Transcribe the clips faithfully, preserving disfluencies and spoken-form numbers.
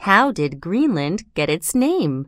How did Greenland get its name?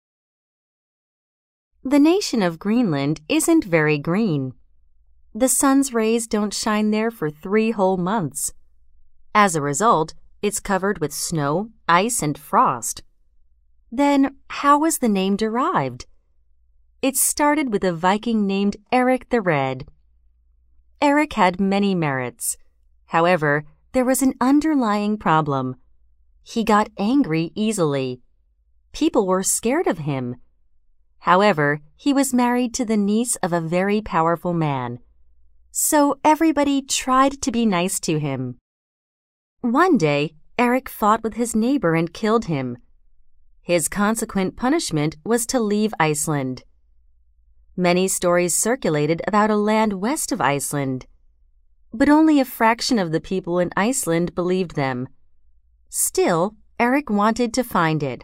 The nation of Greenland isn't very green. The sun's rays don't shine there for three whole months. As a result, it's covered with snow, ice, and frost. Then, how was the name derived? It started with a Viking named Eric the Red. Eric had many merits. However, there was an underlying problem. He got angry easily. People were scared of him. However, he was married to the niece of a very powerful man. So everybody tried to be nice to him. One day, Eric fought with his neighbor and killed him. His consequent punishment was to leave Iceland. Many stories circulated about a land west of Iceland, but only a fraction of the people in Iceland believed them. Still, Eric wanted to find it.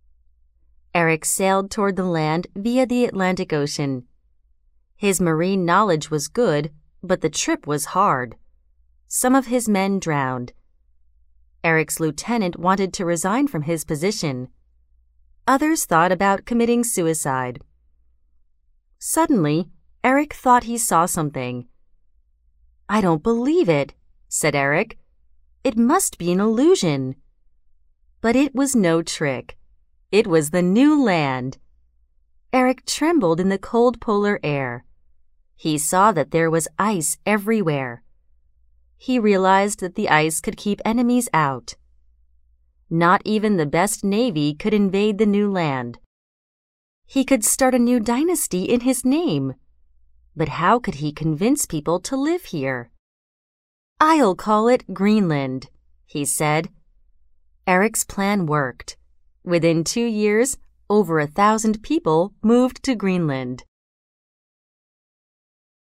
Eric sailed toward the land via the Atlantic Ocean. His marine knowledge was good, but the trip was hard. Some of his men drowned. Eric's lieutenant wanted to resign from his position. Others thought about committing suicide. Suddenly, Eric thought he saw something. "I don't believe it," said Eric. "It must be an illusion." But it was no trick. It was the new land. Eric trembled in the cold polar air. He saw that there was ice everywhere. He realized that the ice could keep enemies out. Not even the best navy could invade the new land. He could start a new dynasty in his name. But how could he convince people to live here? "I'll call it Greenland," he said. Eric's plan worked. Within two years, over a thousand people moved to Greenland.